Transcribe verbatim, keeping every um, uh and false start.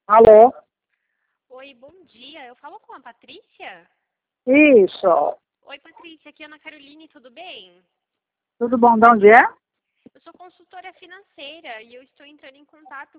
Alô? Oi, bom dia. Eu falo com a Patrícia? Isso. Oi, Patrícia. Aqui é Ana Caroline, tudo bem? Tudo bom? De onde é? Eu sou consultora financeira e eu estou entrando em contato